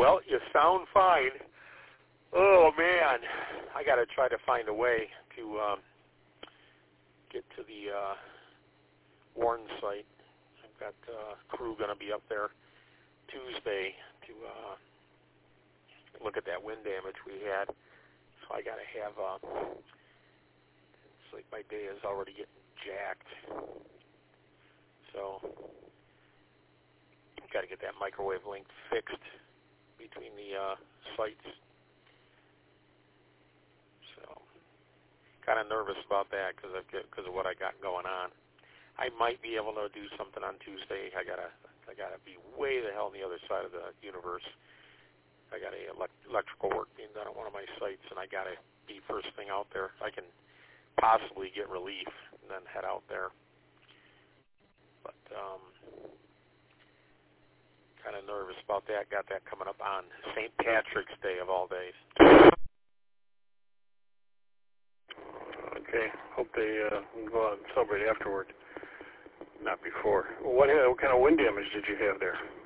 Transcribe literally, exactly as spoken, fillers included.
Well, you sound fine. Oh, man. I got to try to find a way to um, get to the uh, Warren site. I've got uh, crew going to be up there Tuesday to uh, look at that wind damage we had. So I got to have, uh, it's like my day is already getting jacked. So got to get that microwave link fixed between the uh, sites. So kind of nervous about that because of because of what I got going on. I might be able to do something on Tuesday. I gotta I gotta be way the hell on the other side of the universe. I got a elect- electrical work being done at one of my sites, and I gotta be first thing out there. I can possibly get relief and then head out there. But um, kind of nervous about that. Got that coming up on Saint Patrick's Day of all days. Okay. Hope they uh, go out and celebrate afterward, not before. What, what kind of wind damage did you have there?